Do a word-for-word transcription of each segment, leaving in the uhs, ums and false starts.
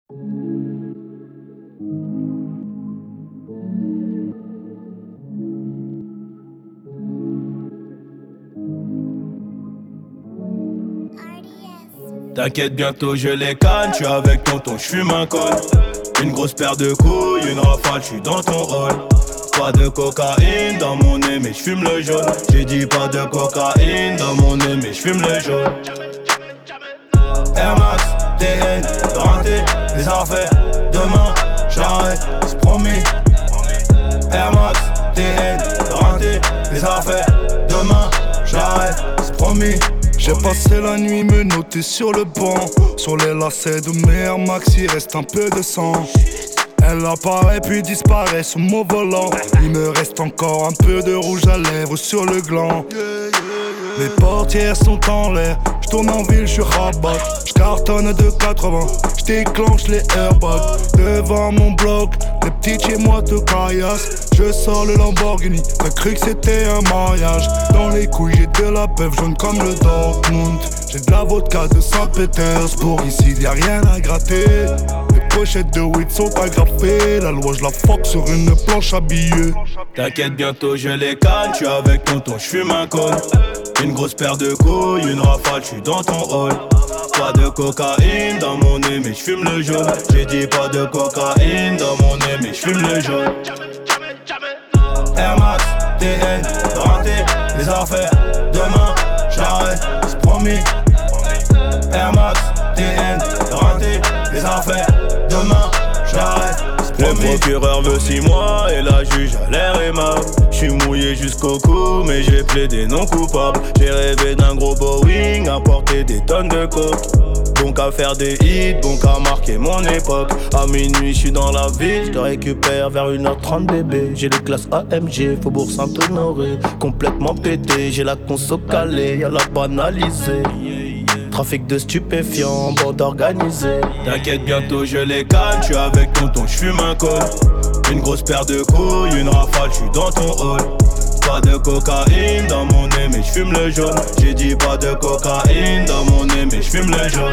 T'inquiète, bientôt je les canne, j'suis avec tonton, j'fume un col. Une grosse paire de couilles, une rafale, j'suis dans ton rôle. Pas de cocaïne dans mon nez, mais j'fume le jaune. J'ai dit pas de cocaïne dans mon nez, mais j'fume le jaune. Air Max, T N, renté, les affaires. Demain, j'arrête, c'est promis. Air Max, T N, renté, les affaires. Demain, j'arrête, c'est promis. J'ai passé la nuit me noter sur le banc. Sur les lacets de mes Air Max, il reste un peu de sang. Elle apparaît puis disparaît sous mon volant. Il me reste encore un peu de rouge à lèvres sur le gland. Les portières sont en l'air, j'tourne en ville, j'suis rabat. J'cartonne de quatre-vingts, j'déclenche les airbags. Devant mon bloc, les petits chez moi te caillassent. Je sors le Lamborghini, t'as cru que c'était un mariage. Dans les couilles j'ai de la peuple jaune comme le Dortmund. J'ai de la vodka de Saint-Pétersbourg, ici y'a rien à gratter. Les pochettes de weed sont agrafées, la loi je la fuck sur une planche à billets. T'inquiète, bientôt je les canne, j'suis avec tonton, j'fume un col. Une grosse paire de couilles, une rafale, j'suis dans ton hall. Pas de cocaïne dans mon nez, mais j'fume le jaune. J'ai dit pas de cocaïne dans mon nez, mais j'fume le jaune. Air Max, T N, renté, les affaires. Demain, j'arrête, c'est promis. Air Max, T N, renté, les affaires. Demain, j'arrête. Le procureur veut six mois et la juge a l'air aimable. J'suis mouillé jusqu'au cou mais j'ai plaidé non coupable. J'ai rêvé d'un gros Boeing à porter des tonnes de coke. Bon qu'à faire des hits, bon qu'à marquer mon époque. À minuit j'suis dans la ville, j'te récupère vers une heure trente bébé. J'ai les classes A M G, Faubourg Saint-Honoré. Complètement pété, j'ai la conso calée, y'a la banalisée. Trafic de stupéfiants, bande organisée. T'inquiète, bientôt je les canne, j'suis avec tonton, j'fume un col. Une grosse paire de couilles, une rafale, j'suis dans ton hall. Pas de cocaïne dans mon nez, mais j'fume le jaune. J'ai dit pas de cocaïne dans mon nez, mais j'fume le jaune.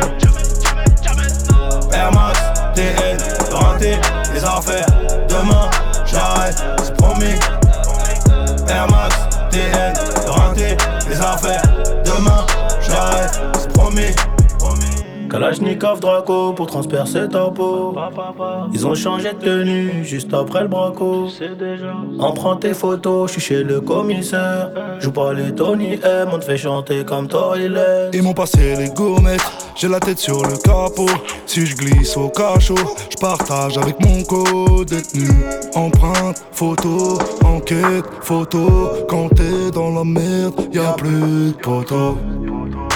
Air Max, T N, renté, les affaires. Demain, j'arrête, c'est promis. Air Max, T N, renté, les affaires. Demain, j'arrête, c'est promis. Kalachnikov Draco pour transpercer ta peau. Ils ont changé de tenue juste après le braco. On prend tes photos, je suis chez le commissaire. Joue pas les Tony M, on te fait chanter comme Toilet. Ils m'ont passé les gommettes, j'ai la tête sur le capot. Si je glisse au cachot, je partage avec mon co-détenu. Empreinte, photo, enquête, photo. Quand t'es dans la merde, y'a plus de poteaux.